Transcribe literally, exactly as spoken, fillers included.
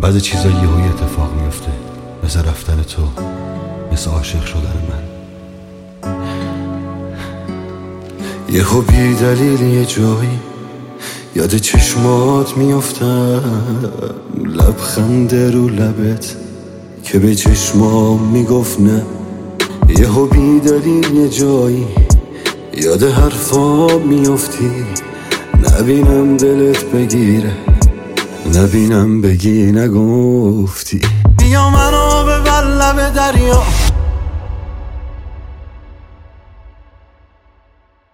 بعضی چیزا یهویی اتفاق میفته، مثل رفتن تو، مثل عاشق شدن من. یهو بی دلیل یه جایی یاد چشمات میافتم، لبخند رو لبت که به چشمام میگفت نه. یهو بی دلیل یه جایی یاد حرفام میافتی، نبینم دلت بگیره، نبینم بگی نگفتی. بیا منو ببر لب دریا،